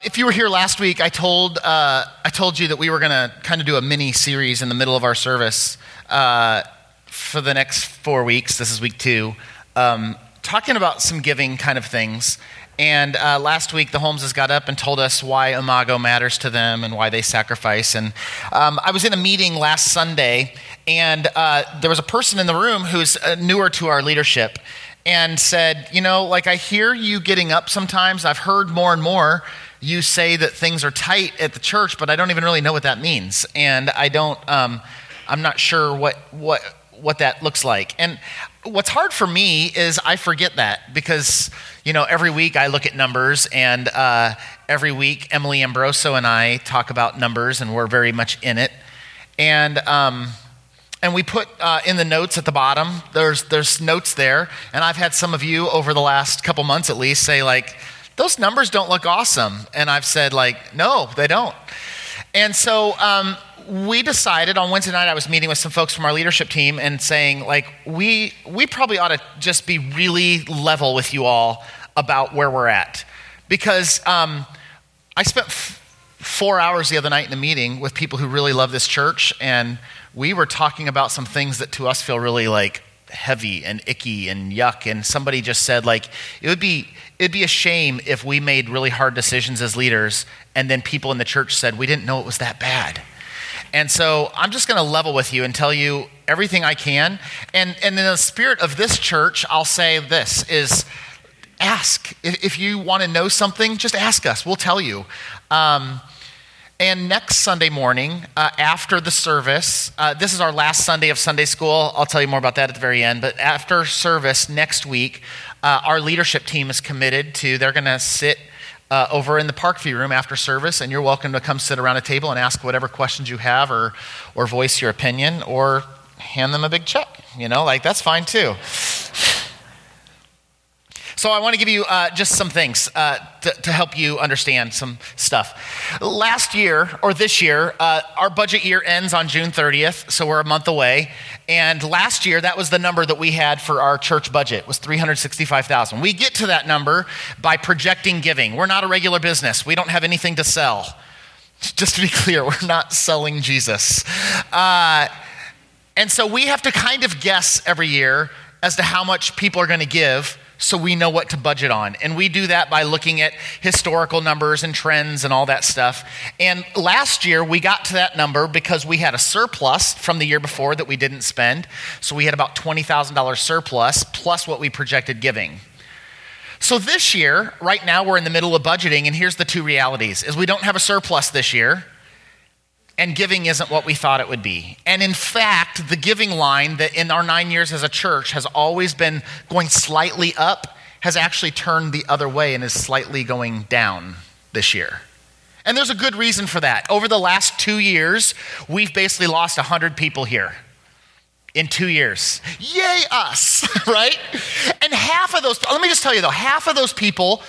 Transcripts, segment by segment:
If you were here last week, I told you that we were going to kind of do a mini series in the middle of our service for the next 4 weeks. This is week 2, talking about some giving kind of things. And last week, the Holmeses got up and told us why Imago matters to them and why they sacrifice. And I was in a meeting last Sunday, and there was a person in the room who's newer to our leadership and said, I hear you getting up sometimes. I've heard more and more you say that things are tight at the church, but I don't even really know what that means. And I'm not sure what that looks like. And what's hard for me is I forget that because, every week I look at numbers, and every week Emily Ambroso and I talk about numbers, and we're very much in it. And we put in the notes at the bottom, there's notes there, and I've had some of you over the last couple months at least say those numbers don't look awesome. And I've said no, they don't. And so we decided on Wednesday night, I was meeting with some folks from our leadership team and saying we probably ought to just be really level with you all about where we're at. Because I spent 4 hours the other night in a meeting with people who really love this church, and we were talking about some things that to us feel really heavy and icky and yuck. And somebody just said it'd be a shame if we made really hard decisions as leaders and then people in the church said we didn't know it was that bad. And so I'm just going to level with you and tell you everything I can. And in the spirit of this church, I'll say this is ask. If you want to know something, just ask us. We'll tell you. And next Sunday morning, after the service, this is our last Sunday of Sunday school. I'll tell you more about that at the very end. But after service next week, our leadership team is committed to, they're going to sit over in the Parkview room after service, and you're welcome to come sit around a table and ask whatever questions you have or voice your opinion or hand them a big check. That's fine too. So I want to give you just some things to help you understand some stuff. Last year, or this year, our budget year ends on June 30th, so we're a month away. And last year, that was the number that we had for our church budget, was $365,000. We get to that number by projecting giving. We're not a regular business. We don't have anything to sell. Just to be clear, we're not selling Jesus. And so we have to kind of guess every year as to how much people are going to give, so we know what to budget on. And we do that by looking at historical numbers and trends and all that stuff. And last year, we got to that number because we had a surplus from the year before that we didn't spend. So we had about $20,000 surplus plus what we projected giving. So this year, right now, we're in the middle of budgeting, and here's the two realities, is we don't have a surplus this year, and giving isn't what we thought it would be. And in fact, the giving line that in our 9 years as a church has always been going slightly up has actually turned the other way and is slightly going down this year. And there's a good reason for that. Over the last 2 years, we've basically lost 100 people here in 2 years. Yay us, right? And half of those, let me just tell you though, half of those people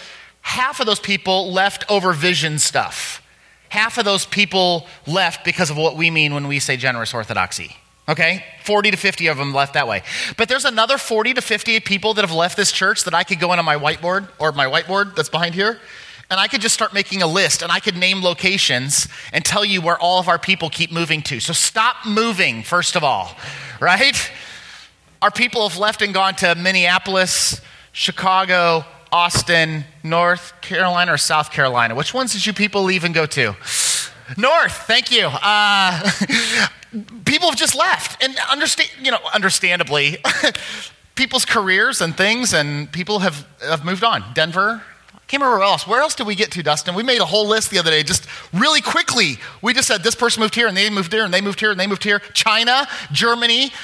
left over vision stuff. Half of those people left because of what we mean when we say generous orthodoxy, okay? 40 to 50 of them left that way. But there's another 40 to 50 people that have left this church that I could go in on my whiteboard that's behind here, and I could just start making a list, and I could name locations and tell you where all of our people keep moving to. So stop moving, first of all, right? Our people have left and gone to Minneapolis, Chicago, Austin, North Carolina, or South Carolina? Which ones did you people leave and go to? North, thank you. People have just left, and understandably, people's careers and things, and people have moved on. Denver, I can't remember where else. Where else did we get to, Dustin? We made a whole list the other day, just really quickly. We just said this person moved here, and they moved there, and they moved here, and they moved here. China, Germany,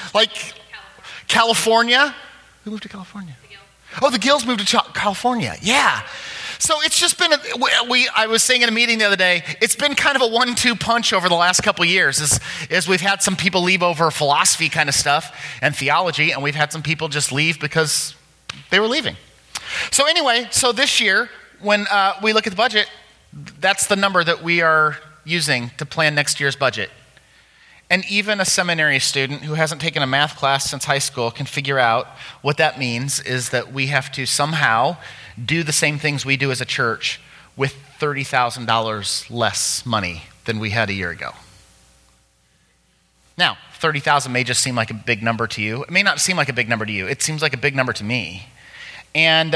California. Who moved to California? Oh, the Gills moved to California. Yeah. So it's just been, I was saying in a meeting the other day, it's been kind of a 1-2 punch over the last couple of years as we've had some people leave over philosophy kind of stuff and theology, and we've had some people just leave because they were leaving. So anyway, this year, when we look at the budget, that's the number that we are using to plan next year's budget. And even a seminary student who hasn't taken a math class since high school can figure out what that means is that we have to somehow do the same things we do as a church with $30,000 less money than we had a year ago. Now, 30,000 may just seem like a big number to you. It may not seem like a big number to you. It seems like a big number to me. And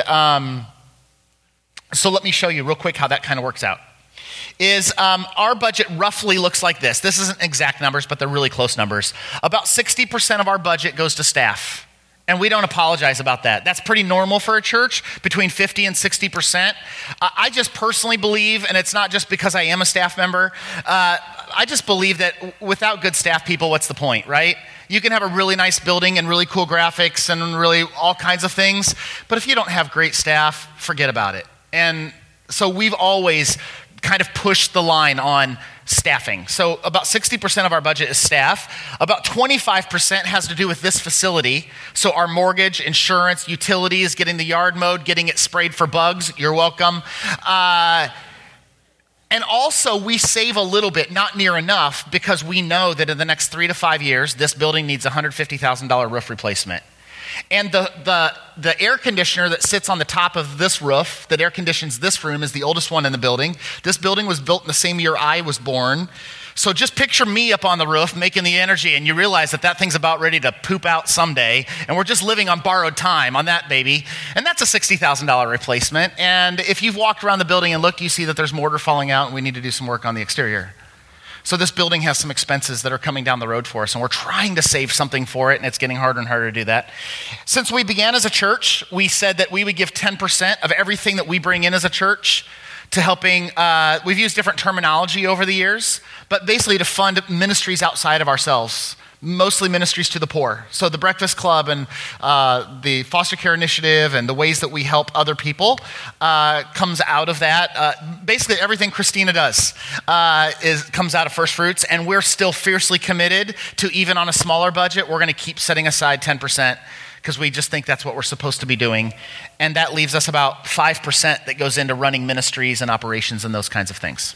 so let me show you real quick how that kind of works out. Our budget roughly looks like this. This isn't exact numbers, but they're really close numbers. About 60% of our budget goes to staff. And we don't apologize about that. That's pretty normal for a church, between 50 and 60%. I just personally believe, and it's not just because I am a staff member, I just believe that without good staff people, what's the point, right? You can have a really nice building and really cool graphics and really all kinds of things, but if you don't have great staff, forget about it. And so we've always kind of pushed the line on staffing. So about 60% of our budget is staff. About 25% has to do with this facility. So our mortgage, insurance, utilities, getting the yard mowed, getting it sprayed for bugs. You're welcome. And also we save a little bit, not near enough, because we know that in the next 3 to 5 years, this building needs a $150,000 roof replacement. And the air conditioner that sits on the top of this roof, that air conditions this room, is the oldest one in the building. This building was built in the same year I was born. So just picture me up on the roof making the energy, and you realize that thing's about ready to poop out someday, and we're just living on borrowed time on that baby. And that's a $60,000 replacement. And if you've walked around the building and looked, you see that there's mortar falling out, and we need to do some work on the exterior. So this building has some expenses that are coming down the road for us, and we're trying to save something for it, and it's getting harder and harder to do that. Since we began as a church, we said that we would give 10% of everything that we bring in as a church to helping, we've used different terminology over the years, but basically to fund ministries outside of ourselves, mostly ministries to the poor. So the Breakfast Club and the Foster Care Initiative and the ways that we help other people comes out of that. Basically everything Christina does comes out of First Fruits, and we're still fiercely committed to, even on a smaller budget, we're going to keep setting aside 10%. Because we just think that's what we're supposed to be doing. And that leaves us about 5% that goes into running ministries and operations and those kinds of things.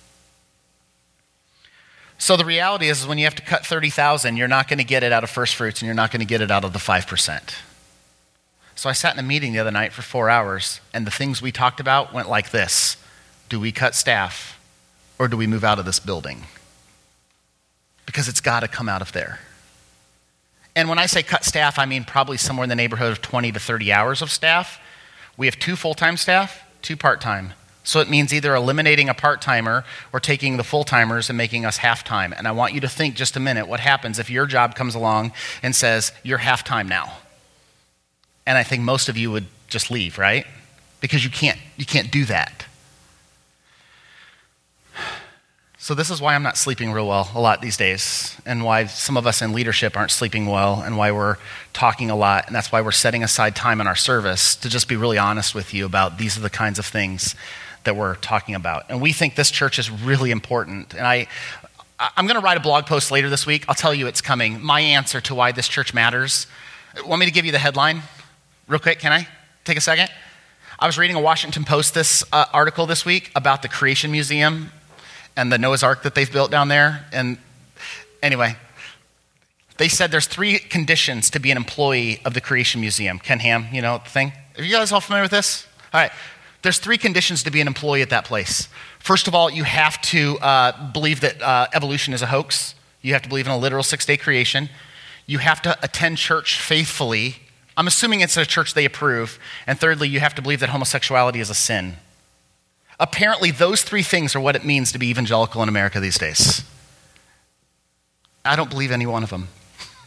So the reality is when you have to cut $30,000, you're not going to get it out of First Fruits, and you're not going to get it out of the 5%. So I sat in a meeting the other night for 4 hours, and the things we talked about went like this. Do we cut staff, or do we move out of this building? Because it's got to come out of there. And when I say cut staff, I mean probably somewhere in the neighborhood of 20 to 30 hours of staff. We have 2 full-time staff, 2 part-time. So it means either eliminating a part-timer or taking the full-timers and making us half-time. And I want you to think just a minute, what happens if your job comes along and says, you're half-time now? And I think most of you would just leave, right? Because you can't do that. So this is why I'm not sleeping real well a lot these days, and why some of us in leadership aren't sleeping well, and why we're talking a lot, and that's why we're setting aside time in our service to just be really honest with you about these are the kinds of things that we're talking about. And we think this church is really important. And I'm going to write a blog post later this week. I'll tell you it's coming. My answer to why this church matters. Want me to give you the headline real quick? Can I take a second? I was reading a Washington Post article this week about the Creation Museum and the Noah's Ark that they've built down there. And anyway, they said there's 3 conditions to be an employee of the Creation Museum. Ken Ham, you know the thing? Are you guys all familiar with this? All right. There's 3 conditions to be an employee at that place. First of all, you have to believe that evolution is a hoax. You have to believe in a literal 6-day creation. You have to attend church faithfully. I'm assuming it's a church they approve. And thirdly, you have to believe that homosexuality is a sin. Apparently, those 3 things are what it means to be evangelical in America these days. I don't believe any one of them.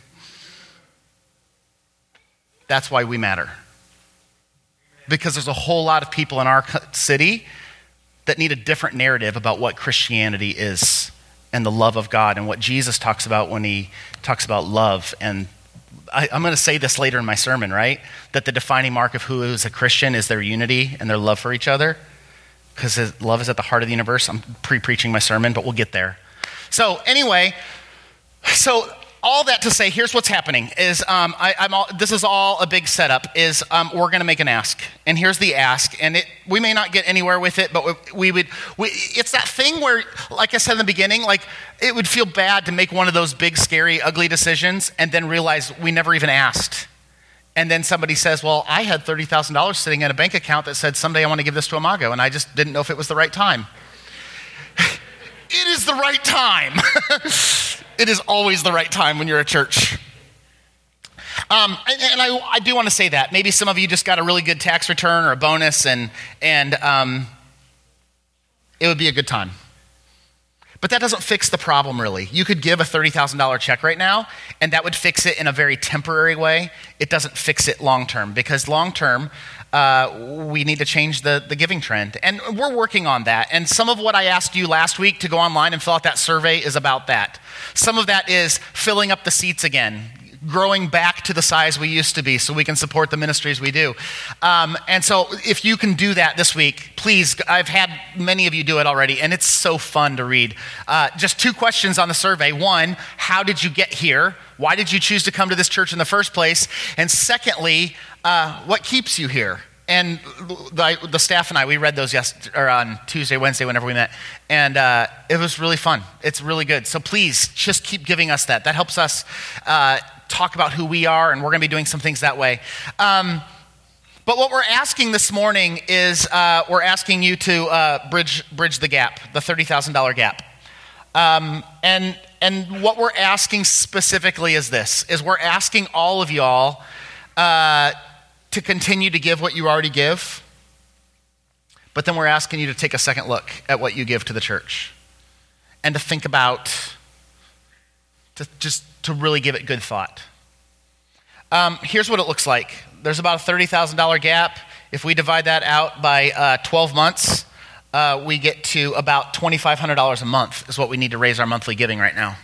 That's why we matter. Because there's a whole lot of people in our city that need a different narrative about what Christianity is and the love of God and what Jesus talks about when he talks about love. And I'm going to say this later in my sermon, right? That the defining mark of who is a Christian is their unity and their love for each other. Because love is at the heart of the universe. I'm pre-preaching my sermon, but we'll get there. So anyway, all that to say, here's what's happening. Is this is all a big setup. We're going to make an ask, and here's the ask. And we may not get anywhere with it, but it's that thing where, like I said in the beginning, like it would feel bad to make one of those big, scary, ugly decisions, and then realize we never even asked. And then somebody says, well, I had $30,000 sitting in a bank account that said someday I want to give this to Imago, and I just didn't know if it was the right time. It is the right time. It is always the right time when you're a church. I do want to say that. Maybe some of you just got a really good tax return or a bonus, and it would be a good time. But that doesn't fix the problem, really. You could give a $30,000 check right now, and that would fix it in a very temporary way. It doesn't fix it long term, because long term, we need to change the giving trend. And we're working on that. And some of what I asked you last week to go online and fill out that survey is about that. Some of that is filling up the seats again, growing back to the size we used to be so we can support the ministries we do. And so if you can do that this week, please, I've had many of you do it already, and it's so fun to read. Just 2 questions on the survey. 1, how did you get here? Why did you choose to come to this church in the first place? And secondly, what keeps you here? And the staff and I, we read those on Tuesday, Wednesday, whenever we met. And it was really fun. It's really good. So please, just keep giving us that. That helps us talk about who we are, and we're going to be doing some things that way. But what we're asking this morning is we're asking you to bridge the gap, the $30,000 gap. And what we're asking specifically is this, is we're asking all of y'all to continue to give what you already give, but then we're asking you to take a second look at what you give to the church and to think about, to really give it good thought. Here's what it looks like. There's about a $30,000 gap. If we divide that out by 12 months, we get to about $2,500 a month is what we need to raise our monthly giving right now.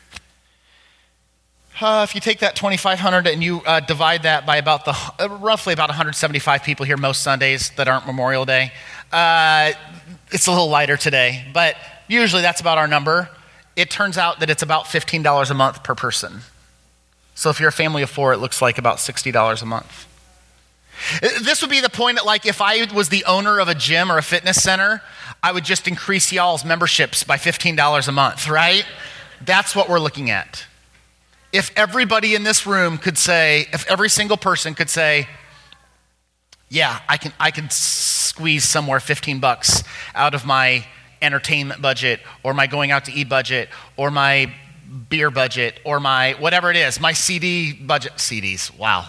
If you take that $2,500 and you divide that by about roughly about 175 people here most Sundays that aren't Memorial Day, it's a little lighter today, but usually that's about our number. It turns out that it's about $15 a month per person. So if you're a family of 4, it looks like about $60 a month. This would be the point that, like, if I was the owner of a gym or a fitness center, I would just increase y'all's memberships by $15 a month, right? That's what we're looking at. If everybody in this room could say, if every single person could say, yeah, I can squeeze somewhere $15 out of my entertainment budget, or my going out to eat budget, or my beer budget, or my whatever it is, my CD budget, CDs, wow.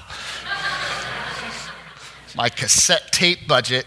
My cassette tape budget.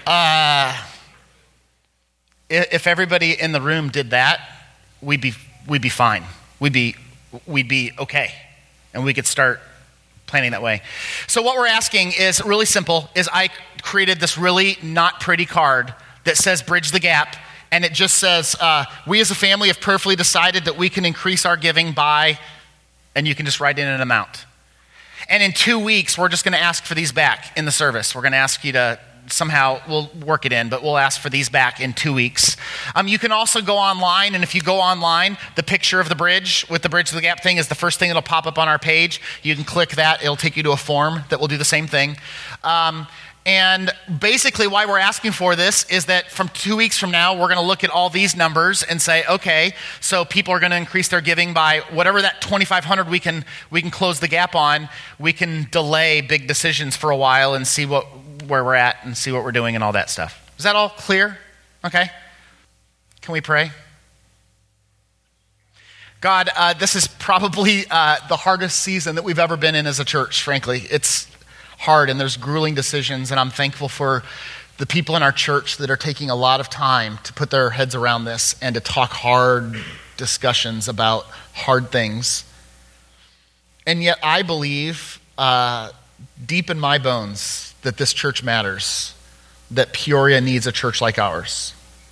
If everybody in the room did that, we'd be fine. We'd be okay, and we could start planning that way. So what we're asking is really simple, is I created this really not pretty card that says Bridge the Gap, and it just says, we as a family have prayerfully decided that we can increase our giving by, and you can just write in an amount. And in 2 weeks, we're just going to ask for these back in the service. We're going to ask you to somehow, we'll work it in, but we'll ask for these back in 2 weeks. You can also go online, and if you go online, the picture of the bridge with the Bridge to the Gap thing is the first thing that'll pop up on our page. You can click that. It'll take you to a form that will do the same thing. And basically why we're asking for this is that from 2 weeks from now, we're going to look at all these numbers and say, okay, so people are going to increase their giving by whatever that $2,500 we can close the gap on. We can delay big decisions for a while and see where we're at and see what we're doing and all that stuff. Is that all clear? Okay. Can we pray? God, this is probably the hardest season that we've ever been in as a church, frankly. It's hard, and there's grueling decisions, and I'm thankful for the people in our church that are taking a lot of time to put their heads around this and to talk hard discussions about hard things. And yet I believe deep in my bones that this church matters, that Peoria needs a church like ours.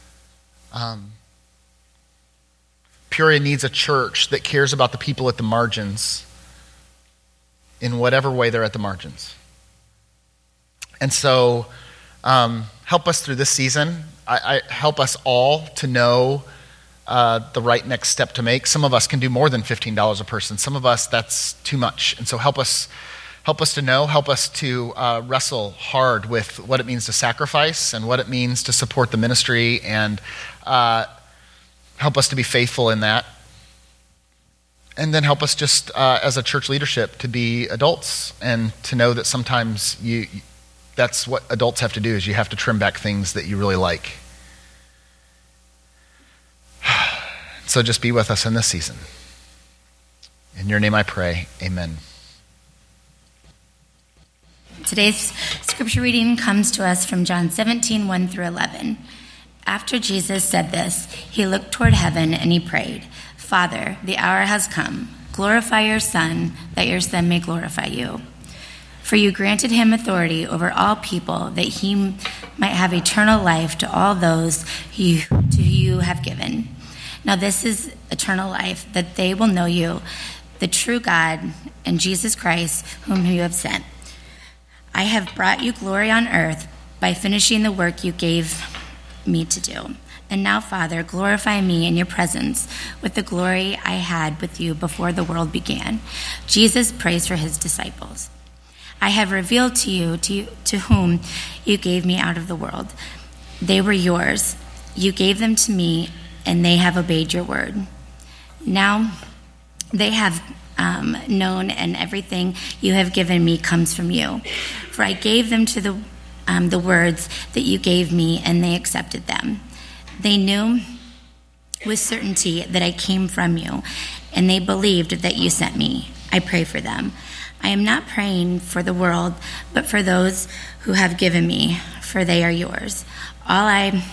Peoria needs a church that cares about the people at the margins in whatever way they're at the margins. And so help us through this season. I help us all to know the right next step to make. Some of us can do more than $15 a person. Some of us, that's too much. And so help us to know, help us to wrestle hard with what it means to sacrifice and what it means to support the ministry, and help us to be faithful in that. And then help us just as a church leadership to be adults and to know that sometimes that's what adults have to do, is you have to trim back things that you really like. So just be with us in this season. In your name I pray, amen. Today's scripture reading comes to us from John 17, 1 through 11. After Jesus said this, he looked toward heaven and he prayed, Father, the hour has come. Glorify your Son, that your Son may glorify you. For you granted him authority over all people, that he might have eternal life to all those to whom you have given. Now this is eternal life, that they will know you, the true God, and Jesus Christ, whom you have sent. I have brought you glory on earth by finishing the work you gave me to do. And now, Father, glorify me in your presence with the glory I had with you before the world began. Jesus prays for his disciples. I have revealed to you to whom you gave me out of the world. They were yours. You gave them to me, and they have obeyed your word. Now they have known, and everything you have given me comes from you. For I gave them to the words that you gave me, and they accepted them. They knew with certainty that I came from you, and they believed that you sent me. I pray for them. I am not praying for the world, but for those who have given me, for they are yours. All I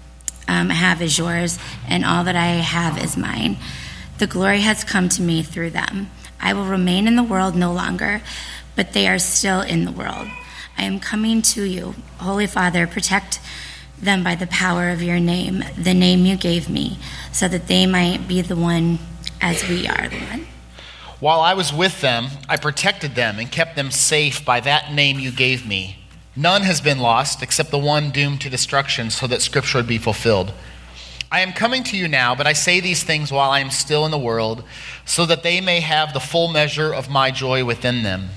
have is yours, and all that I have is mine. The glory has come to me through them. I will remain in the world no longer, but they are still in the world. I am coming to you. Holy Father, protect them by the power of your name, the name you gave me, so that they might be the one as we are the one. While I was with them, I protected them and kept them safe by that name you gave me. None has been lost except the one doomed to destruction, so that Scripture would be fulfilled. I am coming to you now, but I say these things while I am still in the world, so that they may have the full measure of my joy within them.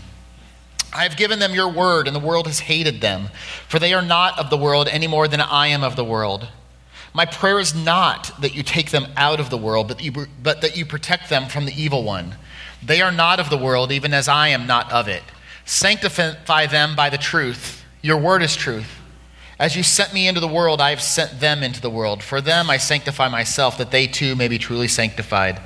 I have given them your word, and the world has hated them, for they are not of the world any more than I am of the world. My prayer is not that you take them out of the world, but that you protect them from the evil one. They are not of the world, even as I am not of it. Sanctify them by the truth. Your word is truth. As you sent me into the world, I have sent them into the world. For them I sanctify myself, that they too may be truly sanctified.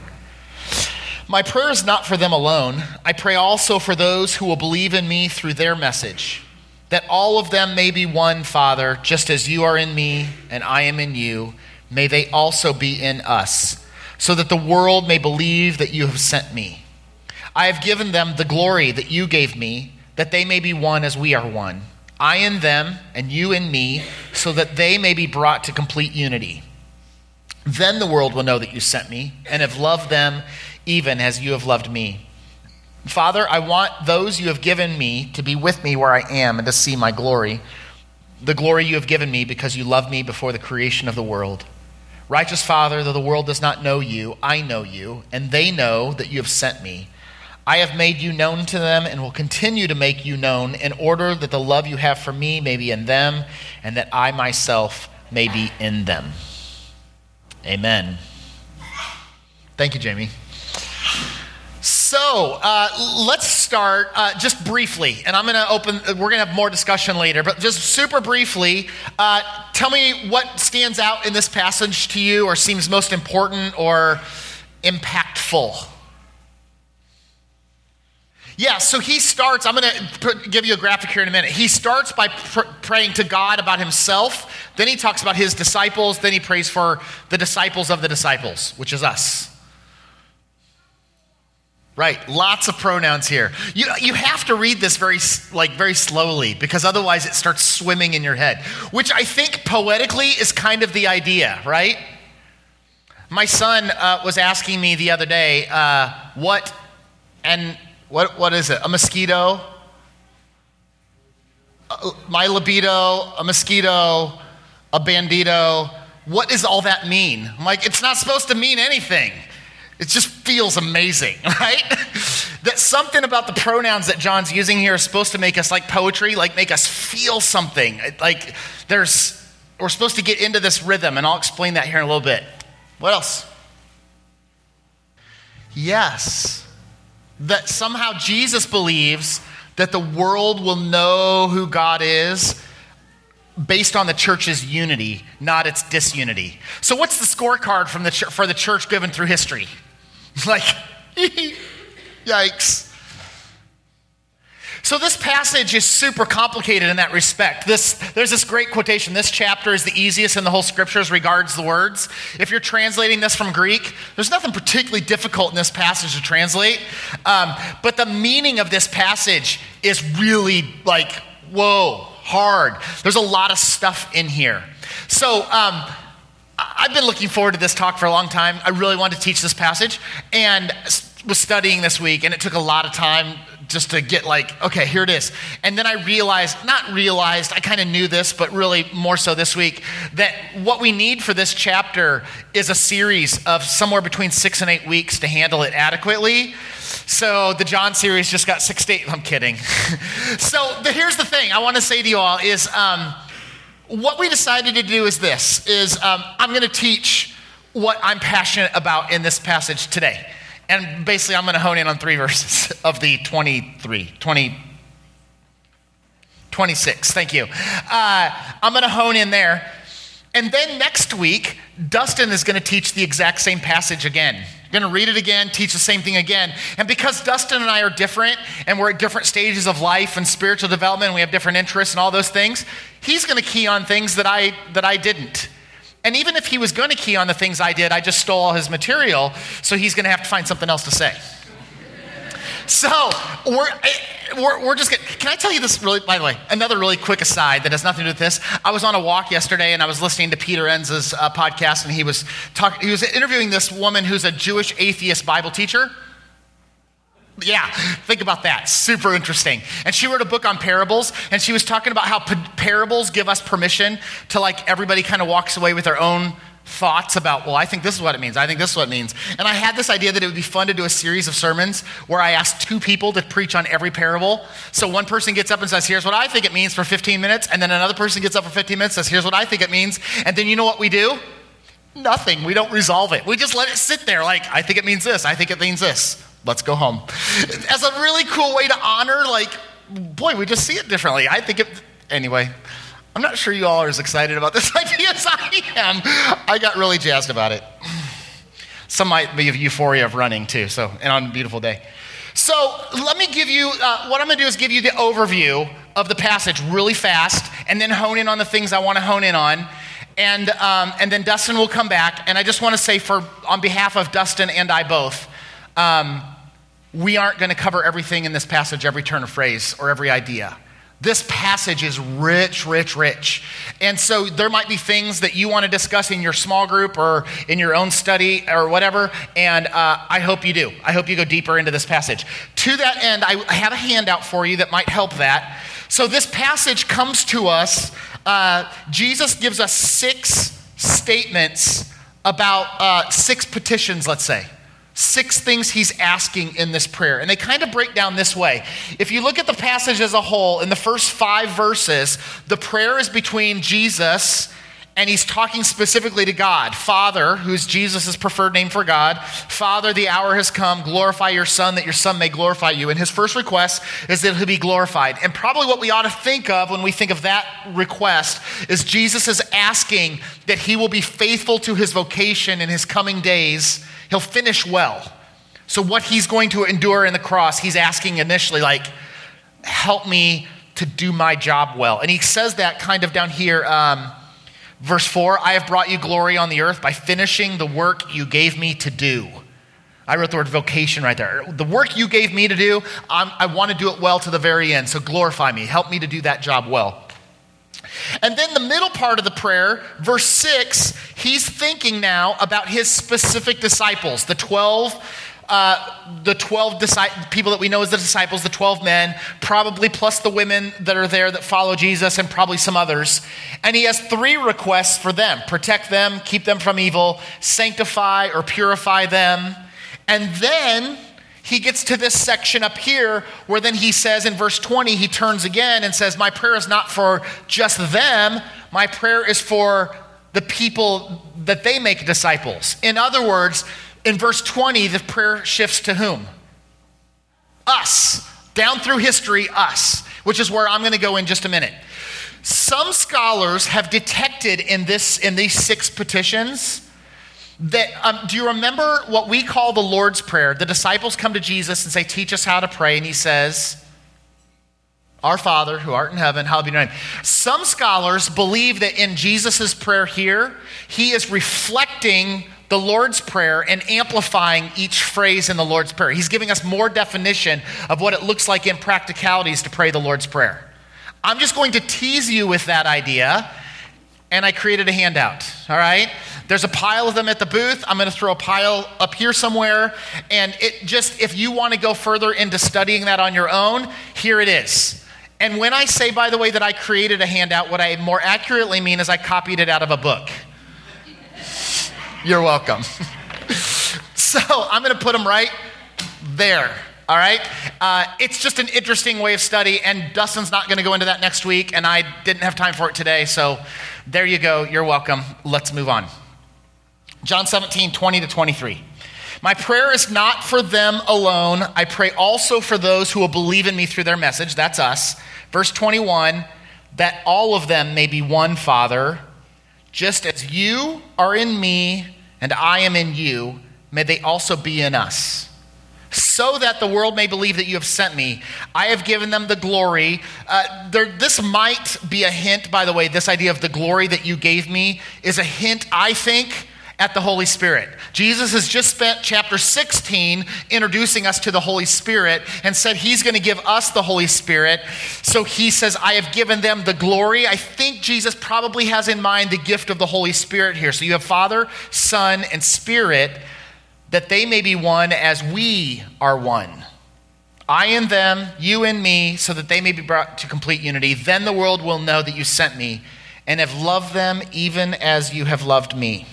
My prayer is not for them alone. I pray also for those who will believe in me through their message, that all of them may be one, Father, just as you are in me and I am in you. May they also be in us, so that the world may believe that you have sent me. I have given them the glory that you gave me, that they may be one as we are one. I in them and you in me, so that they may be brought to complete unity. Then the world will know that you sent me and have loved them even as you have loved me. Father, I want those you have given me to be with me where I am and to see my glory, the glory you have given me because you loved me before the creation of the world. Righteous Father, though the world does not know you, I know you, and they know that you have sent me. I have made you known to them and will continue to make you known in order that the love you have for me may be in them and that I myself may be in them. Amen. Thank you, Jamie. So let's start just briefly, and we're going to have more discussion later, but just super briefly, tell me what stands out in this passage to you or seems most important or impactful. Yeah, so he starts, I'm going to give you a graphic here in a minute. He starts by praying to God about himself, then he talks about his disciples, then he prays for the disciples of the disciples, which is us. Right, lots of pronouns here. You have to read this very slowly because otherwise it starts swimming in your head, which I think poetically is kind of the idea, right? My son was asking me the other day, what is it? A mosquito? My libido, a mosquito, a bandito. What does all that mean? I'm like, it's not supposed to mean anything. It just feels amazing, right? That something about the pronouns that John's using here is supposed to make us like poetry, like make us feel something. Like we're supposed to get into this rhythm, and I'll explain that here in a little bit. What else? Yes. That somehow Jesus believes that the world will know who God is based on the church's unity, not its disunity. So what's the scorecard for the church given through history? Like, yikes. So this passage is super complicated in that respect. There's this great quotation. This chapter is the easiest in the whole scriptures regards the words. If you're translating this from Greek, there's nothing particularly difficult in this passage to translate. But the meaning of this passage is really like, whoa, hard. There's a lot of stuff in here. So I've been looking forward to this talk for a long time. I really wanted to teach this passage and was studying this week, and it took a lot of time just to get like, okay, here it is. And then I I kind of knew this, but really more so this week, that what we need for this chapter is a series of somewhere between 6 and 8 weeks to handle it adequately. So the John series just got 6 to 8. I'm kidding. So here's the thing I want to say to you all is what we decided to do is this, I'm going to teach what I'm passionate about in this passage today. And basically, I'm going to hone in on 3 verses of the 26. Thank you. I'm going to hone in there. And then next week, Dustin is going to teach the exact same passage again. Going to read it again, teach the same thing again. And because Dustin and I are different, and we're at different stages of life and spiritual development, and we have different interests and all those things, he's going to key on things that I didn't. And even if he was going to key on the things I did, I just stole all his material, so he's going to have to find something else to say. So we're just getting, can I tell you this really, by the way, another really quick aside that has nothing to do with this. I was on a walk yesterday and I was listening to Peter Enz's podcast, and he was interviewing this woman who's a Jewish atheist Bible teacher. Yeah, think about that. Super interesting. And she wrote a book on parables, and she was talking about how parables give us permission to, like, everybody kind of walks away with their own thoughts about, well, I think this is what it means. I think this is what it means. And I had this idea that it would be fun to do a series of sermons where I asked 2 people to preach on every parable. So one person gets up and says, here's what I think it means for 15 minutes. And then another person gets up for 15 minutes and says, here's what I think it means. And then you know what we do? Nothing. We don't resolve it. We just let it sit there like, I think it means this. I think it means this. Let's go home. As a really cool way to honor, like, boy, we just see it differently. I think it, anyway, I'm not sure you all are as excited about this idea as I am. I got really jazzed about it. Some might be of euphoria of running too, so, and on a beautiful day. So let me give you, what I'm going to do is give you the overview of the passage really fast, and then hone in on the things I want to hone in on. And then Dustin will come back, and I just want to say on behalf of Dustin and I both, we aren't going to cover everything in this passage, every turn of phrase or every idea. This passage is rich, rich, rich. And so there might be things that you want to discuss in your small group or in your own study or whatever, and I hope you do. I hope you go deeper into this passage. To that end, I have a handout for you that might help that. So this passage comes to us, Jesus gives us 6 statements about 6 petitions, let's say. 6 things he's asking in this prayer. And they kind of break down this way. If you look at the passage as a whole, in the first 5 verses, the prayer is between Jesus, and he's talking specifically to God. Father, who's Jesus' preferred name for God. Father, the hour has come. Glorify your Son, that your Son may glorify you. And his first request is that he'll be glorified. And probably what we ought to think of when we think of that request is Jesus is asking that he will be faithful to his vocation in his coming days. He'll finish well. So what he's going to endure in the cross, he's asking initially, like, help me to do my job well. And he says that kind of down here, verse 4, I have brought you glory on the earth by finishing the work you gave me to do. I wrote the word vocation right there. The work you gave me to do, I want to do it well to the very end. So glorify me. Help me to do that job well. And then the middle part of the prayer, verse 6, he's thinking now about his specific disciples, the 12 people that we know as the disciples, the 12 men, probably plus the women that are there that follow Jesus, and probably some others. And he has 3 requests for them: protect them, keep them from evil, sanctify or purify them. And then he gets to this section up here where then he says in verse 20, he turns again and says, my prayer is not for just them. My prayer is for the people that they make disciples. In other words, In verse 20, the prayer shifts to whom? Us. Down through history, us, which is where I'm going to go in just a minute. Some scholars have detected in these 6 petitions that, do you remember what we call the Lord's Prayer? The disciples come to Jesus and say, teach us how to pray. And he says, our Father, who art in heaven, hallowed be your name. Some scholars believe that in Jesus' prayer here, he is reflecting the Lord's Prayer and amplifying each phrase in the Lord's Prayer. He's giving us more definition of what it looks like in practicalities to pray the Lord's Prayer. I'm just going to tease you with that idea, and I created a handout, all right? There's a pile of them at the booth. I'm going to throw a pile up here somewhere, and if you want to go further into studying that on your own, here it is. And when I say, by the way, that I created a handout, what I more accurately mean is I copied it out of a book. You're welcome. So I'm going to put them right there, all right? It's just an interesting way of study, and Dustin's not going to go into that next week, and I didn't have time for it today, so there you go. You're welcome. Let's move on. John 17, 20 to 23. My prayer is not for them alone. I pray also for those who will believe in me through their message. That's us. Verse 21, that all of them may be one, Father, just as you are in me and I am in you, may they also be in us, so that the world may believe that you have sent me. I have given them the glory. This might be a hint, by the way, this idea of the glory that you gave me is a hint, I think, at the Holy Spirit. Jesus has just spent chapter 16 introducing us to the Holy Spirit and said he's going to give us the Holy Spirit. So he says, I have given them the glory. I think Jesus probably has in mind the gift of the Holy Spirit here. So you have Father, Son, and Spirit, that they may be one as we are one. I in them, you in me, so that they may be brought to complete unity. Then the world will know that you sent me and have loved them even as you have loved me.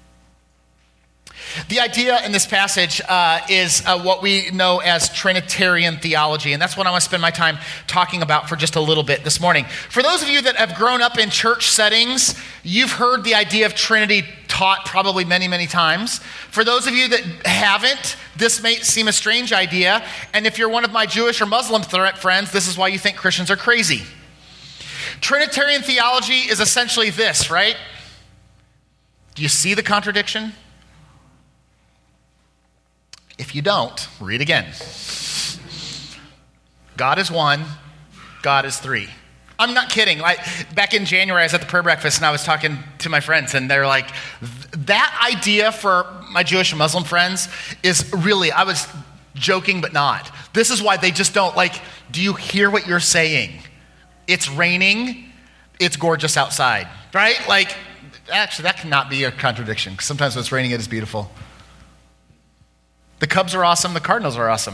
The idea in this passage is what we know as Trinitarian theology, and that's what I want to spend my time talking about for just a little bit this morning. For those of you that have grown up in church settings, you've heard the idea of Trinity taught probably many, many times. For those of you that haven't, this may seem a strange idea, and if you're one of my Jewish or Muslim friends, this is why you think Christians are crazy. Trinitarian theology is essentially this, right? Do you see the contradiction? If you don't, read again. God is one, God is three. I'm not kidding. Back in January, I was at the prayer breakfast and I was talking to my friends and they're like, that idea for my Jewish and Muslim friends is really, I was joking but not. This is why they just don't do you hear what you're saying? It's raining, it's gorgeous outside, right? Actually, that cannot be a contradiction because sometimes when it's raining, it is beautiful. The Cubs are awesome. The Cardinals are awesome.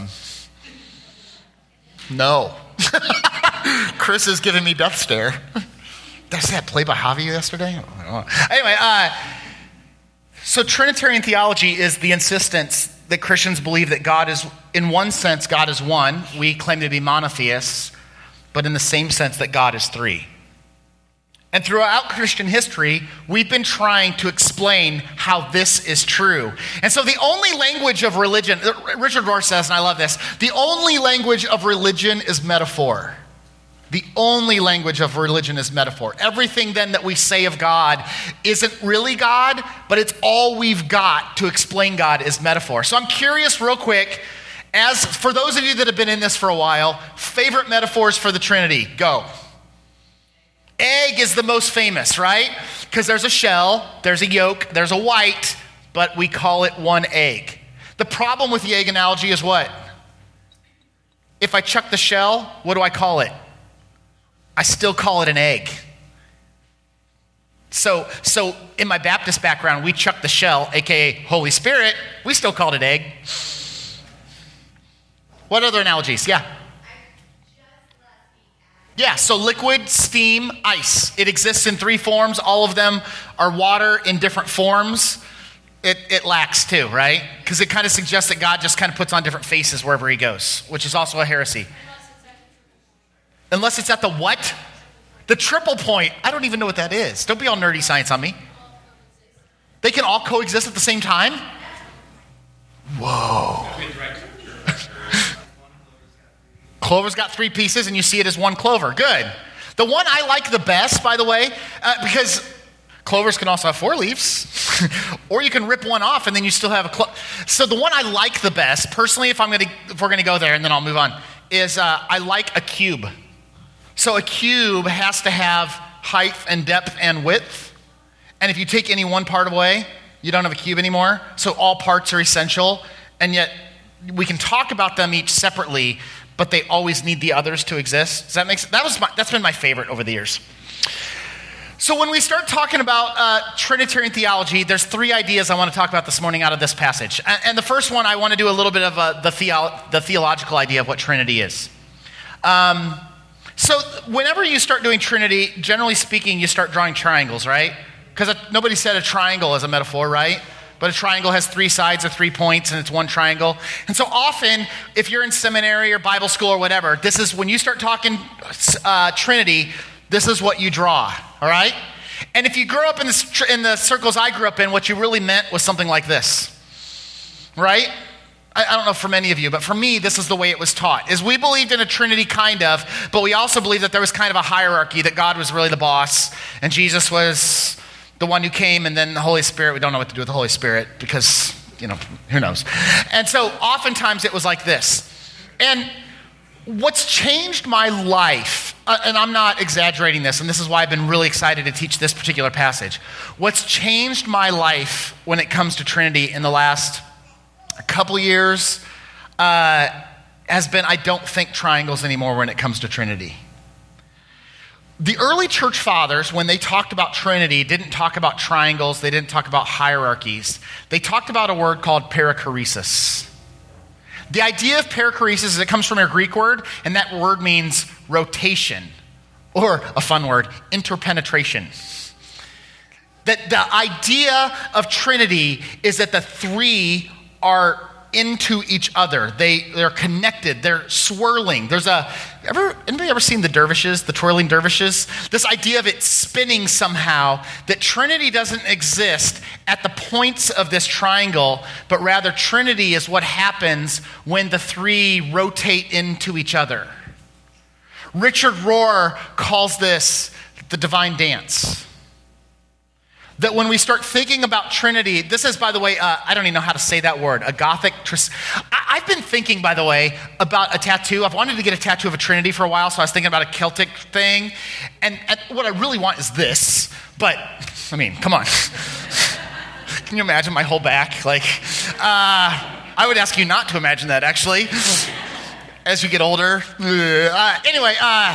No. Chris is giving me death stare. Did I see that play by Javi yesterday? Anyway, so Trinitarian theology is the insistence that Christians believe that God is, in one sense, God is one. We claim to be monotheists, but in the same sense that God is three. And throughout Christian history, we've been trying to explain how this is true. And so the only language of religion, Richard Rohr says, and I love this, the only language of religion is metaphor. The only language of religion is metaphor. Everything then that we say of God isn't really God, but it's all we've got to explain God is metaphor. So I'm curious real quick, as for those of you that have been in this for a while, favorite metaphors for the Trinity, go. Egg is the most famous, right? Because there's a shell, there's a yolk, there's a white, but we call it one egg. The problem with the egg analogy is what? If I chuck the shell, what do I call it? I still call it an egg. So in my Baptist background, we chuck the shell, aka Holy Spirit, we still called it egg. What other analogies? Yeah. Yeah, so liquid, steam, ice. It exists in three forms. All of them are water in different forms. It lacks too, right? Because it kind of suggests that God just kind of puts on different faces wherever he goes, which is also a heresy. Unless it's at the what? The triple point. I don't even know what that is. Don't be all nerdy science on me. They can all coexist at the same time? Whoa. Clover's got 3 pieces, and you see it as one clover. Good. The one I like the best, by the way, because clovers can also have 4 leaves, or you can rip one off, and then you still have a clover. So the one I like the best, personally, if we're going to go there, and then I'll move on, is I like a cube. So a cube has to have height and depth and width, and if you take any one part away, you don't have a cube anymore. So all parts are essential, and yet we can talk about them each separately, but they always need the others to exist. Does that make sense? That's been my favorite over the years. So when we start talking about Trinitarian theology, there's 3 ideas I want to talk about this morning out of this passage. And the first one, I want to do a little bit of the theological idea of what Trinity is. So whenever you start doing Trinity, generally speaking, you start drawing triangles, right? Because nobody said a triangle is a metaphor, right? But a triangle has 3 sides or 3 points, and it's one triangle. And so often, if you're in seminary or Bible school or whatever, this is when you start talking Trinity, this is what you draw, all right? And if you grew up in the circles I grew up in, what you really meant was something like this, right? I don't know for many of you, but for me, this is the way it was taught, is we believed in a Trinity kind of, but we also believed that there was kind of a hierarchy, that God was really the boss, and Jesus was the one who came, and then the Holy Spirit, we don't know what to do with the Holy Spirit because, who knows. And so oftentimes it was like this. And what's changed my life, and I'm not exaggerating this, and this is why I've been really excited to teach this particular passage. What's changed my life when it comes to Trinity in the last couple years has been I don't think triangles anymore when it comes to Trinity. The early church fathers, when they talked about Trinity, didn't talk about triangles, they didn't talk about hierarchies. They talked about a word called perichoresis. The idea of perichoresis is it comes from a Greek word, and that word means rotation, or a fun word, interpenetration. That the idea of Trinity is that the 3 are into each other. They're connected. They're swirling. Anybody ever seen the dervishes, the twirling dervishes? This idea of it spinning somehow, that Trinity doesn't exist at the points of this triangle, but rather Trinity is what happens when the 3 rotate into each other. Richard Rohr calls this the divine dance. That when we start thinking about Trinity, this is, by the way, I don't even know how to say that word, I've been thinking, by the way, about a tattoo. I've wanted to get a tattoo of a Trinity for a while, so I was thinking about a Celtic thing. And what I really want is this, but, come on. Can you imagine my whole back? I would ask you not to imagine that, actually, as you get older. Anyway,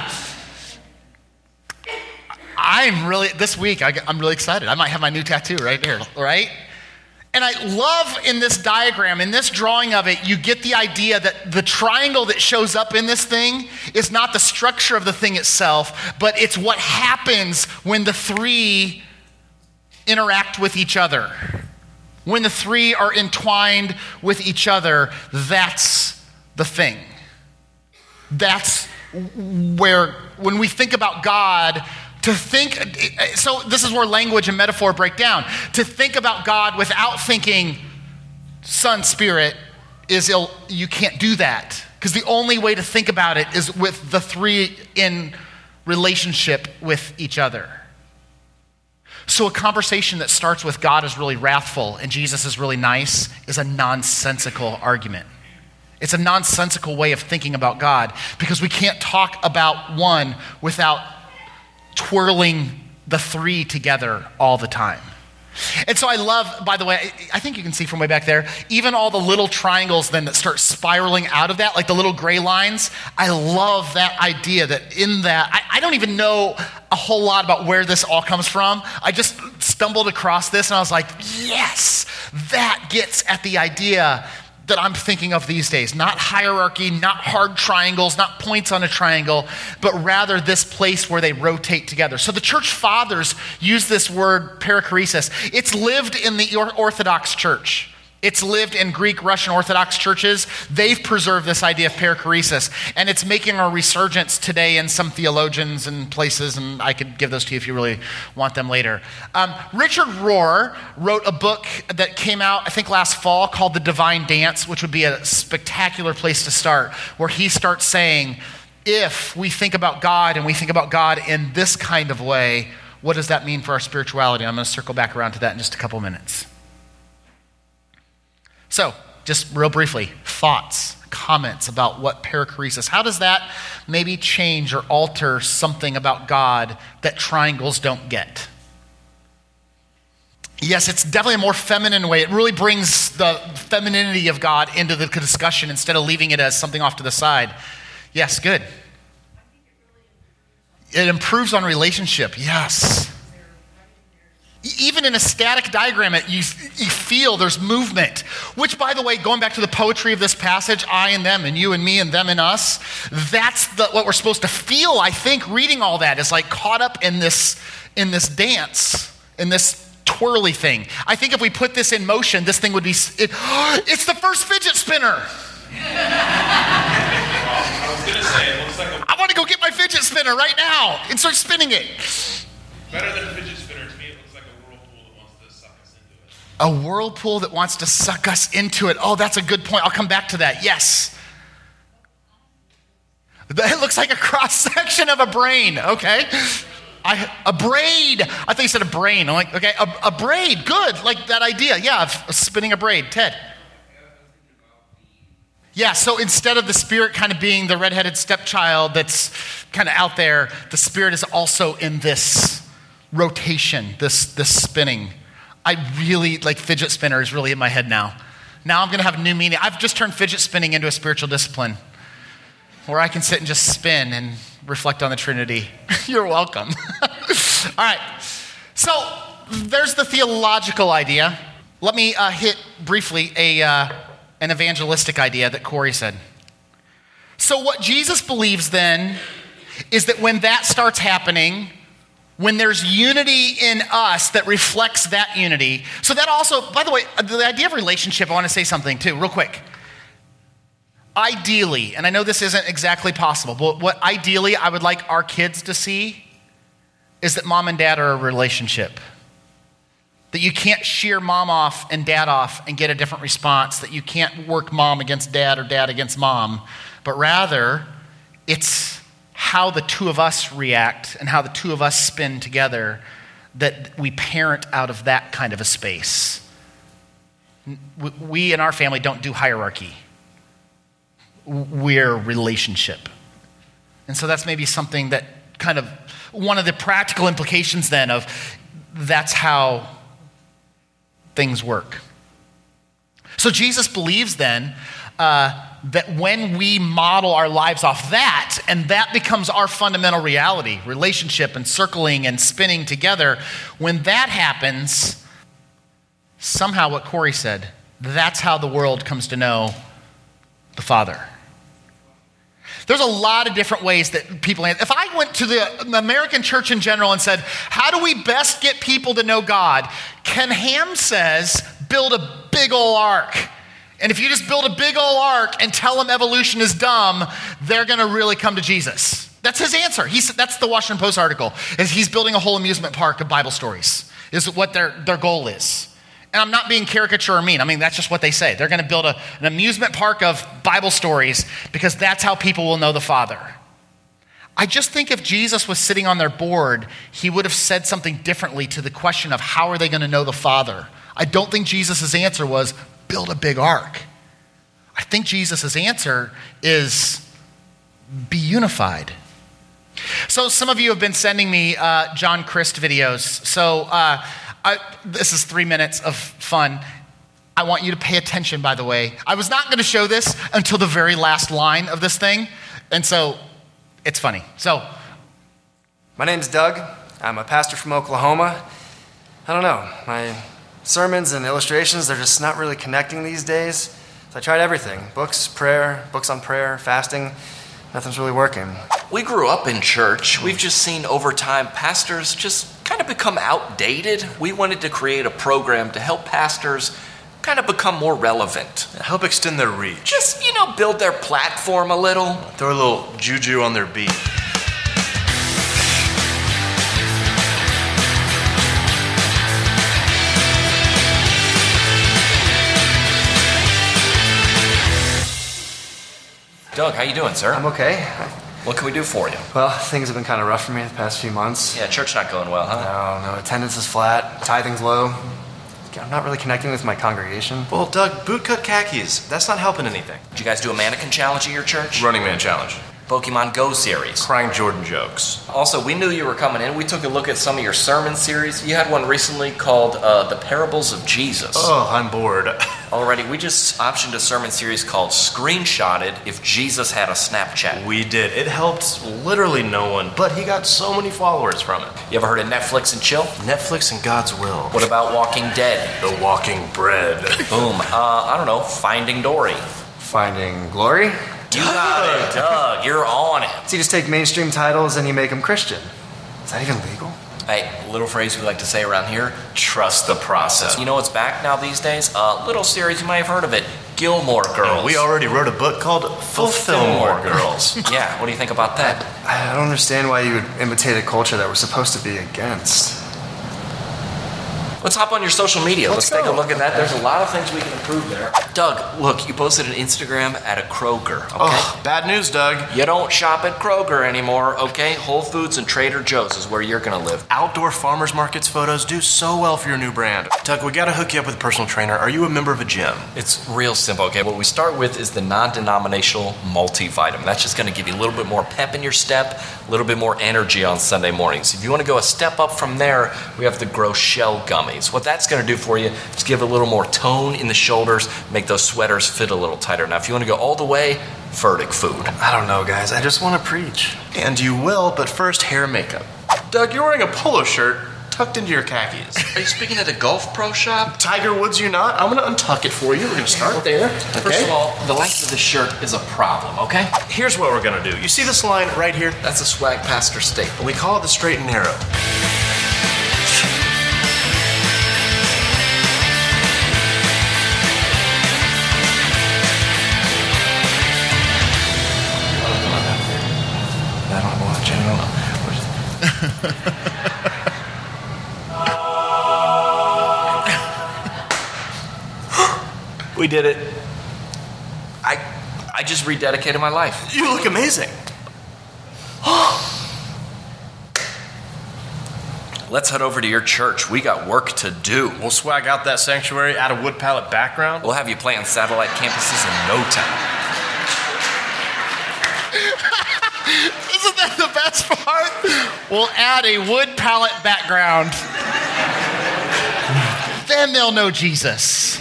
this week, I'm really excited. I might have my new tattoo right here, right? And I love in this diagram, in this drawing of it, you get the idea that the triangle that shows up in this thing is not the structure of the thing itself, but it's what happens when the 3 interact with each other. When the 3 are entwined with each other, that's the thing. That's where, when we think about God, so this is where language and metaphor break down. To think about God without thinking Son, Spirit you can't do that. Because the only way to think about it is with the 3 in relationship with each other. So a conversation that starts with God is really wrathful and Jesus is really nice is a nonsensical argument. It's a nonsensical way of thinking about God because we can't talk about one without twirling the 3 together all the time. And so I love, by the way, I think you can see from way back there, even all the little triangles then that start spiraling out of that, like the little gray lines. I love that idea that in that, I don't even know a whole lot about where this all comes from. I just stumbled across this and I was like, yes, that gets at the idea that I'm thinking of these days. Not hierarchy, not hard triangles, not points on a triangle, but rather this place where they rotate together. So the church fathers use this word perichoresis. It's lived in the Orthodox Church. It's lived in Greek, Russian Orthodox churches. They've preserved this idea of perichoresis, and it's making a resurgence today in some theologians and places, and I could give those to you if you really want them later. Richard Rohr wrote a book that came out, I think last fall, called The Divine Dance, which would be a spectacular place to start, where he starts saying, if we think about God and we think about God in this kind of way, what does that mean for our spirituality? I'm going to circle back around to that in just a couple minutes. So, just real briefly, thoughts, comments about what perichoresis, how does that maybe change or alter something about God that triangles don't get? Yes, it's definitely a more feminine way. It really brings the femininity of God into the discussion instead of leaving it as something off to the side. Yes, good. It improves on relationship, yes. Even in a static diagram, you feel there's movement, which, by the way, going back to the poetry of this passage, I and them and you and me and them and us, that's what we're supposed to feel, I think, reading all that is like caught up in this dance, in this twirly thing. I think if we put this in motion, this thing would be, it's the first fidget spinner. I was going to say, it looks like I want to go get my fidget spinner right now and start spinning it. better than a fidget spinner to me. It looks like a whirlpool that wants to suck us into it. A whirlpool that wants to suck us into it. Oh, that's a good point. I'll come back to that. Yes. It looks like a cross-section of a brain. Okay. A braid. I thought you said a brain. I'm like, okay, a braid. Good. Like that idea. Yeah, of spinning a braid. Ted. Yeah, so instead of the spirit kind of being the redheaded stepchild that's kind of out there, the spirit is also in this rotation, this spinning. I really, like fidget spinner is really in my head now. Now I'm going to have a new meaning. I've just turned fidget spinning into a spiritual discipline where I can sit and just spin and reflect on the Trinity. You're welcome. All right, so there's the theological idea. Let me hit briefly an evangelistic idea that Corey said. So what Jesus believes then is that when that starts happening, when there's unity in us that reflects that unity. So that also, by the way, the idea of relationship, I want to say something too, real quick. Ideally, and I know this isn't exactly possible, but what ideally I would like our kids to see is that mom and dad are a relationship. That you can't shear mom off and dad off and get a different response. That you can't work mom against dad or dad against mom. But rather, it's how the two of us react and how the two of us spin together that we parent out of that kind of a space. We in our family don't do hierarchy. We're relationship. And so that's maybe something that kind of, one of the practical implications then of that's how things work. So Jesus believes then that when we model our lives off that, and that becomes our fundamental reality, relationship and circling and spinning together, when that happens, somehow what Corey said, that's how the world comes to know the Father. There's a lot of different ways that people, if I went to the American church in general and said, how do we best get people to know God? Ken Ham says, build a big ol' ark. And if you just build a big ol' ark and tell them evolution is dumb, they're going to really come to Jesus. That's his answer. That's the Washington Post article. Is he's building a whole amusement park of Bible stories, is what their goal is. And I'm not being caricature or mean. I mean, that's just what they say. They're going to build an amusement park of Bible stories because that's how people will know the Father. I just think if Jesus was sitting on their board, he would have said something differently to the question of how are they going to know the Father. I don't think Jesus' answer was build a big ark. I think Jesus' answer is be unified. So some of you have been sending me John Christ videos. So this is 3 minutes of fun. I want you to pay attention, by the way. I was not going to show this until the very last line of this thing. And so it's funny. So, my name's Doug. I'm a pastor from Oklahoma. I don't know. My sermons and illustrations, they're just not really connecting these days. So I tried everything. Books, prayer, books on prayer, fasting. Nothing's really working. We grew up in church. We've just seen over time pastors just kind of become outdated. We wanted to create a program to help pastors kind of become more relevant. Help extend their reach. Just, build their platform a little. Throw a little juju on their beat. Doug, how you doing, sir? I'm okay. What can we do for you? Well, things have been kind of rough for me the past few months. Yeah, church not going well, huh? No, attendance is flat, tithing's low. I'm not really connecting with my congregation. Well, Doug, bootcut khakis. That's not helping anything. Did you guys do a mannequin challenge at your church? Running Man challenge. Pokemon Go series. Crying Jordan jokes. Also, we knew you were coming in. We took a look at some of your sermon series. You had one recently called The Parables of Jesus. Oh, I'm bored. Already, we just optioned a sermon series called Screenshotted If Jesus Had a Snapchat. We did. It helped literally no one, but he got so many followers from it. You ever heard of Netflix and Chill? Netflix and God's Will. What about Walking Dead? The Walking Bread. Boom. I don't know, Finding Dory. Finding Glory? You got it, Doug. You're on it. So you just take mainstream titles and you make them Christian. Is that even legal? Hey, little phrase we like to say around here. Trust the process. You know what's back now these days? Little series, you might have heard of it. Gilmore Girls. We already wrote a book called Fulfill More Girls. Yeah, what do you think about that? I don't understand why you would imitate a culture that we're supposed to be against. Let's hop on your social media. Let's take a look at that. There's a lot of things we can improve there. Doug, look, you posted an Instagram at a Kroger, okay? Oh, bad news, Doug. You don't shop at Kroger anymore, okay? Whole Foods and Trader Joe's is where you're gonna live. Outdoor farmers markets photos do so well for your new brand. Doug, we gotta hook you up with a personal trainer. Are you a member of a gym? It's real simple, okay? What we start with is the non-denominational multivitamin. That's just gonna give you a little bit more pep in your step, a little bit more energy on Sunday mornings. If you wanna go a step up from there, we have the Grow Shell Gummies. What that's going to do for you is give a little more tone in the shoulders, make those sweaters fit a little tighter. Now, if you want to go all the way, Furtick Food. I don't know, guys. I just want to preach. And you will, but first, hair and makeup. Doug, you're wearing a polo shirt tucked into your khakis. Are you speaking at a golf pro shop? Tiger Woods, you not? I'm going to untuck it for you. We're going to start there. Okay? First of all, the length of the shirt is a problem, okay? Here's what we're going to do. You see this line right here? That's a swag pastor staple. We call it the straight and narrow. We did it. I just rededicated my life. You look amazing. Let's head over to your church. We got work to do. We'll swag out that sanctuary, add a wood pallet background. We'll have you planting satellite campuses in no time. Isn't that the best part? We'll add a wood pallet background. Then they'll know Jesus.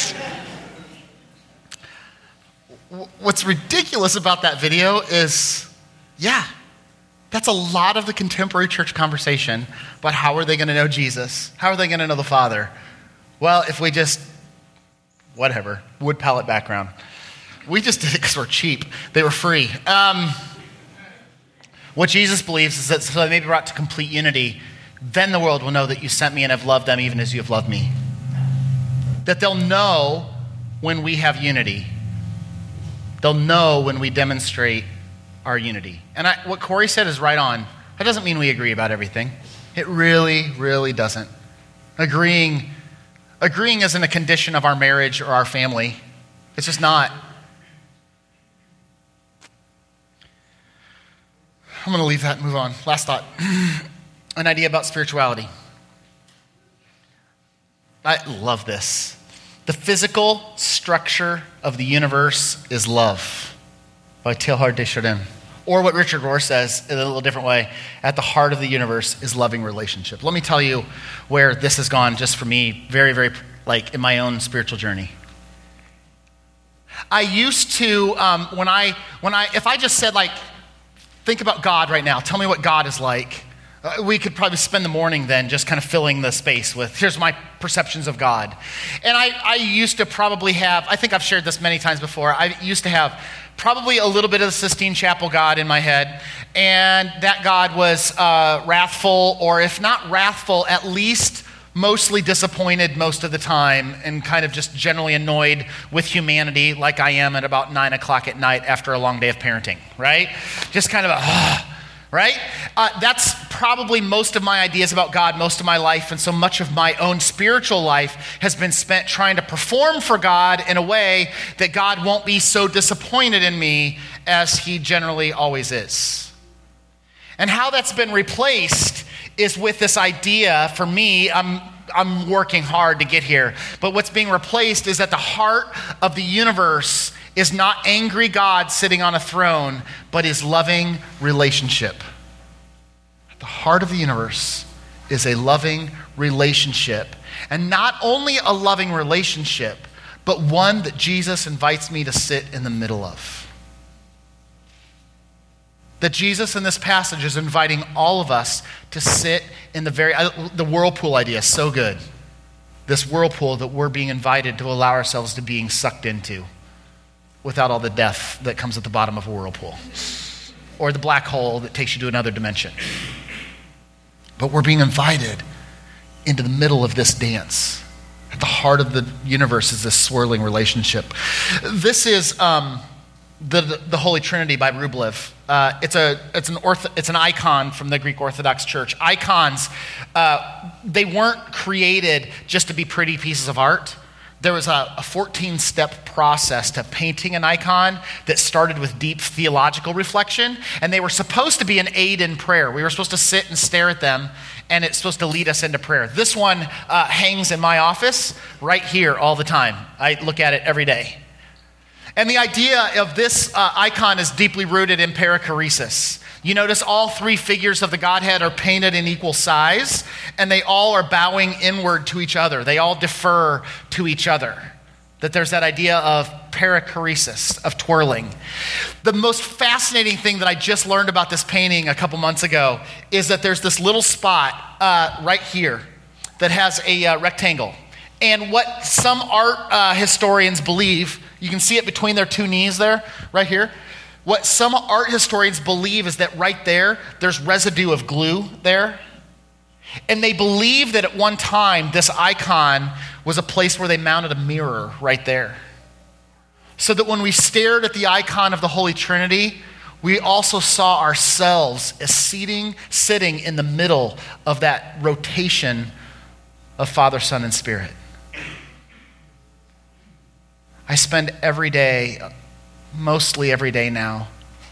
What's ridiculous about that video is, that's a lot of the contemporary church conversation about how are they going to know Jesus? How are they going to know the Father? Well, if we just, whatever, wood pallet background. We just did it because we're cheap. They were free. What Jesus believes is that so they may be brought to complete unity, then the world will know that you sent me and have loved them even as you have loved me. That they'll know when we have unity. They'll know when we demonstrate our unity. And what Corey said is right on. That doesn't mean we agree about everything. It really, really doesn't. Agreeing isn't a condition of our marriage or our family. It's just not. I'm going to leave that and move on. Last thought. An idea about spirituality. I love this. The physical structure of the universe is love by Teilhard de Chardin. Or what Richard Rohr says in a little different way, at the heart of the universe is loving relationship. Let me tell you where this has gone just for me very, very, in my own spiritual journey. I used to, if I just said think about God right now, tell me what God is like. We could probably spend the morning then just kind of filling the space with, here's my perceptions of God. And I used to probably have, I think I've shared this many times before, I used to have probably a little bit of the Sistine Chapel God in my head. And that God was wrathful, or if not wrathful, at least mostly disappointed most of the time, and kind of just generally annoyed with humanity like I am at about 9 o'clock at night after a long day of parenting, right? Just kind of right? That's probably most of my ideas about God, most of my life, and so much of my own spiritual life has been spent trying to perform for God in a way that God won't be so disappointed in me as he generally always is. And how that's been replaced is with this idea, for me, I'm working hard to get here, but what's being replaced is that the heart of the universe is not angry God sitting on a throne, but his loving relationship. The heart of the universe is a loving relationship. And not only a loving relationship, but one that Jesus invites me to sit in the middle of. That Jesus in this passage is inviting all of us to sit in the whirlpool idea is so good. This whirlpool that we're being invited to allow ourselves to being sucked into, without all the death that comes at the bottom of a whirlpool, or the black hole that takes you to another dimension. But we're being invited into the middle of this dance. At the heart of the universe is this swirling relationship. This is the Holy Trinity by Rublev. It's an icon from the Greek Orthodox Church. Icons, they weren't created just to be pretty pieces of art. There was a 14-step process to painting an icon that started with deep theological reflection, and they were supposed to be an aid in prayer. We were supposed to sit and stare at them, and it's supposed to lead us into prayer. This one hangs in my office right here all the time. I look at it every day. And the idea of this icon is deeply rooted in perichoresis. You notice all three figures of the Godhead are painted in equal size, and they all are bowing inward to each other. They all defer to each other. That there's that idea of perichoresis, of twirling. The most fascinating thing that I just learned about this painting a couple months ago is that there's this little spot right here that has a rectangle. And what some art historians believe, you can see it between their two knees there, right here. What some art historians believe is that right there, there's residue of glue there. And they believe that at one time, this icon was a place where they mounted a mirror right there. So that when we stared at the icon of the Holy Trinity, we also saw ourselves as sitting in the middle of that rotation of Father, Son, and Spirit. I spend every day, mostly every day now,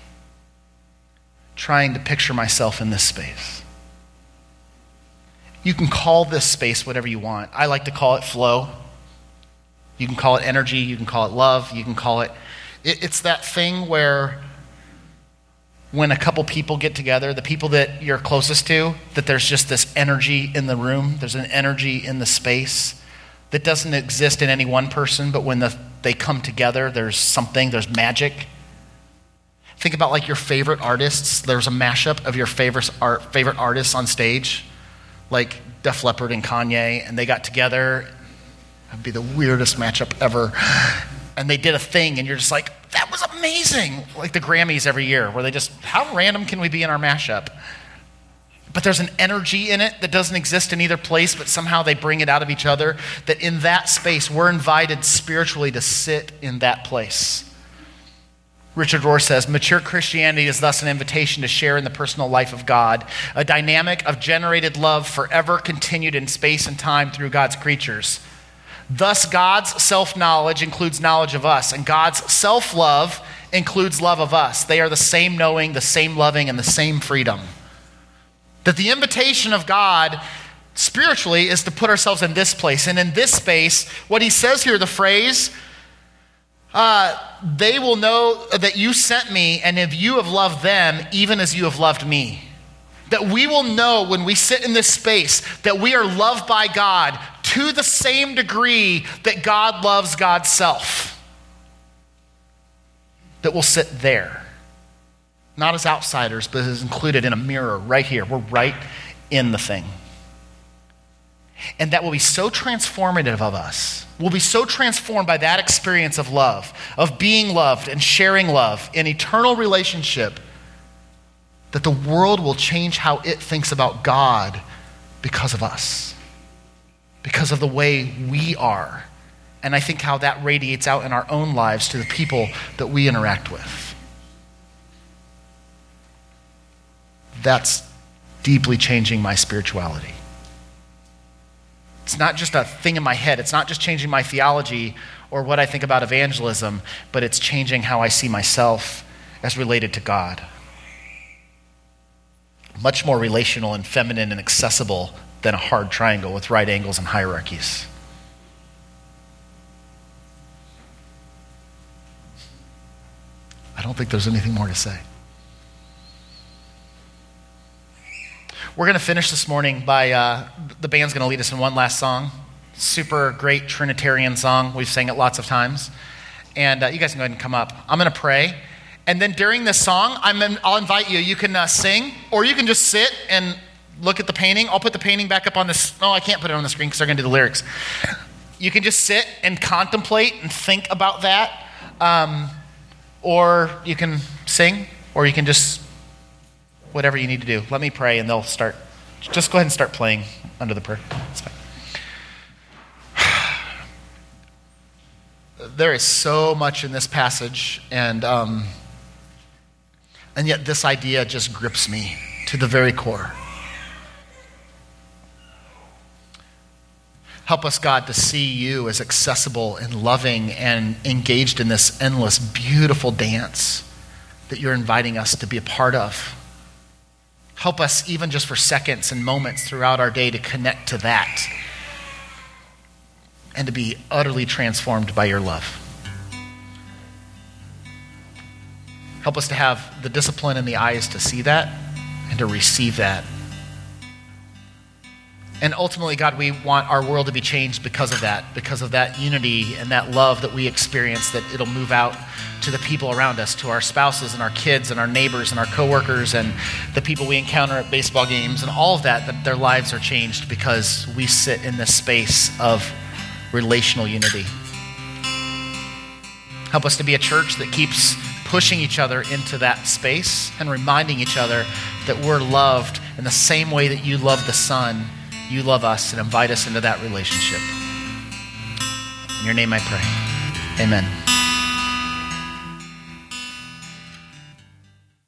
trying to picture myself in this space. You can call this space whatever you want. I like to call it flow. You can call it energy. You can call it love. You can call it... It's that thing where when a couple people get together, the people that you're closest to, that there's just this energy in the room. There's an energy in the space that doesn't exist in any one person, but when they come together, there's magic. Think about like your favorite artists. There's a mashup of your favorite artists on stage, like Def Leppard and Kanye, and they got together. That'd be the weirdest matchup ever. And they did a thing, and you're just like, that was amazing. Like the Grammys every year, where how random can we be in our mashup? But there's an energy in it that doesn't exist in either place, but somehow they bring it out of each other, that in that space, we're invited spiritually to sit in that place. Richard Rohr says, mature Christianity is thus an invitation to share in the personal life of God, a dynamic of generated love forever continued in space and time through God's creatures. Thus, God's self-knowledge includes knowledge of us, and God's self-love includes love of us. They are the same knowing, the same loving, and the same freedom. That the invitation of God spiritually is to put ourselves in this place. And in this space, what he says here, the phrase, they will know that you sent me, and if you have loved them, even as you have loved me. That we will know when we sit in this space that we are loved by God to the same degree that God loves God's self. That we'll sit there. Not as outsiders, but as included in a mirror right here. We're right in the thing. And that will be so transformative of us. We'll be so transformed by that experience of love, of being loved and sharing love in eternal relationship, that the world will change how it thinks about God because of us. because of the way we are. And I think how that radiates out in our own lives to the people that we interact with. That's deeply changing my spirituality. It's not just a thing in my head. It's not just changing my theology or what I think about evangelism, but it's changing how I see myself as related to God. Much more relational and feminine and accessible than a hard triangle with right angles and hierarchies. I don't think there's anything more to say. We're going to finish this morning by, the band's going to lead us in one last song. Super great Trinitarian song. We've sang it lots of times. And you guys can go ahead and come up. I'm going to pray. And then during this song, I'll invite you. You can sing, or you can just sit and look at the painting. I'll put the painting back up on this. No, I can't put it on the screen because they're going to do the lyrics. You can just sit and contemplate and think about that. Or you can sing, or you can just, whatever you need to do. Let me pray and they'll start. Just go ahead and start playing under the prayer. It's fine. There is so much in this passage, and yet this idea just grips me to the very core. Help us, God, to see you as accessible and loving and engaged in this endless, beautiful dance that you're inviting us to be a part of. Help us, even just for seconds and moments throughout our day, to connect to that and to be utterly transformed by your love. Help us to have the discipline and the eyes to see that and to receive that. And ultimately, God, we want our world to be changed because of that unity and that love that we experience, that it'll move out to the people around us, to our spouses and our kids and our neighbors and our coworkers and the people we encounter at baseball games and all of that their lives are changed because we sit in this space of relational unity. Help us to be a church that keeps pushing each other into that space and reminding each other that we're loved in the same way that you love the Son. You love us and invite us into that relationship. In your name I pray. Amen.